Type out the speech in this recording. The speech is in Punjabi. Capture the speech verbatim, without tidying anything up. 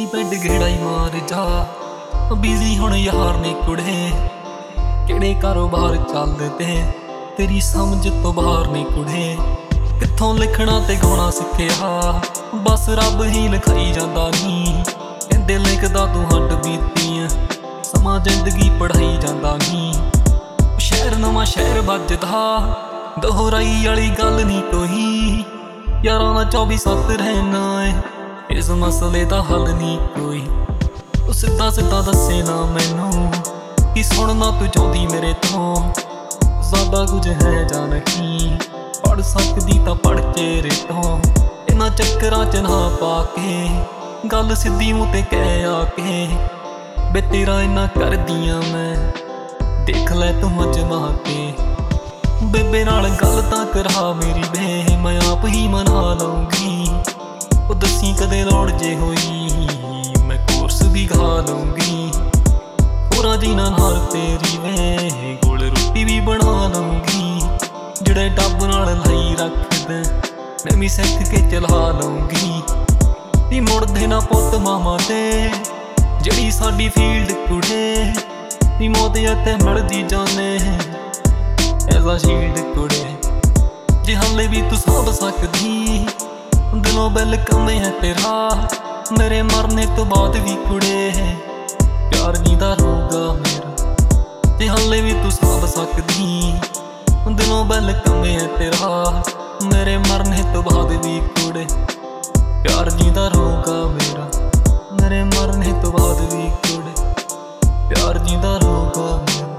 ਨੀ ਬੈਡ ਗੇੜਾ ਹੀ ਮਾਰ ਜਾ, ਬਿਜ਼ੀ ਹੁਣ ਯਾਰ ਨੇ ਕੁੜੇ, ਕਿਹੜੇ ਕਾਰੋਬਾਰ ਚੱਲਦੇ ਤੇਰੀ ਸਮਝ ਤੋਂ ਬਾਹਰ ਨੇ ਕੁੜੇ। ਕਿੱਥੋਂ ਲਿਖਣਾ ਤੇ ਗਾਉਣਾ ਸਿੱਖਿਆ, ਬਸ ਰੱਬ ਹੀ ਲਿਖਾਈ ਜਾਂਦਾ ਨੀ, ਕਹਿੰਦੇ ਲਿਖਦਾ ਤੂੰ ਹੱਡ ਬੀਤੀਆਂ, ਸਮਾਂ ਜ਼ਿੰਦਗੀ ਪੜ੍ਹਾਈ ਜਾਂਦਾ ਨੀ। ਸ਼ਹਿਰ ਨਵਾਂ ਸ਼ਹਿਰ ਵੱਜਦਾ, ਦੋਹਰਾਈ ਵਾਲੀ ਗੱਲ ਨੀ ਕੋਈ, ਯਾਰਾਂ ਦਾ ਚੌਵੀ ਸੱਤ ਰਹਿਣਾ ਏ, ਇਸ ਮਸਲੇ ਦਾ ਹੱਲ ਨੀ ਕੋਈ। ਉਹ ਸਿੱਧਾ ਸਿੱਧਾ ਦੱਸੇ ਨਾ ਮੈਨੂੰ, ਕੀ ਸੁਣਨਾ ਤੂੰ ਚਾਹੁੰਦੀ ਮੇਰੇ ਤੋਂ, ਸਾਡਾ ਕੁਝ ਹੈ ਜਾਂ ਨਹੀਂ, ਪੜ੍ਹ ਸਕਦੀ ਤਾਂ ਪੜ੍ਹ ਚਿਹਰੇ ਤੋਂ। ਇਹਨਾਂ ਚੱਕਰਾਂ ਚ ਨਾ ਪਾ ਕੇ, ਗੱਲ ਸਿੱਧੀ ਮੂੰਹ ਤੇ ਕਹਿ ਆ ਕੇ, ਬੇ ਤੇਰਾ ਇੰਨਾ ਕਰਦੀਆਂ ਮੈਂ, ਦੇਖ ਲੈ ਤੂੰ ਅਜਮਾ ਕੇ। ਬੇਬੇ ਨਾਲ ਗੱਲ ਤਾਂ ਕਰਾ ਮੇਰੀ ਵੇ, ਮੈਂ ਆਪ ਹੀ ਮਨਾ ਲਊਂਗੀ, ਉਹ ਦੱਸੀ ਕਦੇ ਲੋੜ ਜੇ ਹੋਈ, ਮੈਂ ਕੋਰਸ ਵੀ ਖਾ ਲਊਂਗੀ। ਹੋਰਾਂ ਜਿਨ੍ਹਾਂ ਨਾਲ ਤੇਰੀ ਵੇ ਕੋਲ ਰੋਟੀ ਵੀ ਬਣਾ ਲਊਂਗੀ, ਜਿਹੜੇ ਡੱਬ ਨਾਲ ਲਈ ਰੱਖਦੇ ਮੈਂ ਵੀ ਸਿੱਖ ਕੇ ਚਲਾ ਲਊਂਗੀ। ਨੀ ਮੁੜਦੇ ਨਾ ਪੁੱਤ ਮਾਮਾ ਤੇ, ਜਿਹੜੀ ਸਾਡੀ ਫੀਲਡ ਕੁੜੇ, ਨੀ ਮੌਤ ਇੱਥੇ ਮਿਲਦੀ ਜਾਨੇ ਐਜ਼ਾ ਸ਼ੀਲਡ ਕੁੜੇ। ਜੇ ਹਾਲੇ ਵੀ ਤੂੰ ਸਾਂਭ ਸਕਦੀ, ਦਿਲੋਂ ਵੈਲਕਮ ਹੈ ਤੇਰਾ, ਮੇਰੇ ਮਰਨੇ ਤੋਂ ਬਾਅਦ ਵੀ ਕੁੜੇ ਪਿਆਰ ਜੀਂਦਾ ਰਹੂਗਾ ਮੇਰਾ। ਜੇ ਹਾਲੇ ਵੀ ਤੂੰ ਸਾਂਭ ਸਕਦੀ, ਦਿਲੋਂ ਵੈਲਕਮ ਹੈ ਤੇਰਾ, ਮੇਰੇ ਮਰਨੇ ਤੋਂ ਬਾਅਦ ਵੀ ਕੁੜੇ ਪਿਆਰ ਜੀਂਦਾ ਰਹੂਗਾ ਮੇਰਾ, ਮੇਰੇ ਮਰਨੇ ਤੋਂ ਬਾਅਦ ਵੀ ਕੁੜੇ ਪਿਆਰ ਜੀਂਦਾ ਰਹੂਗਾ ਮੇਰਾ।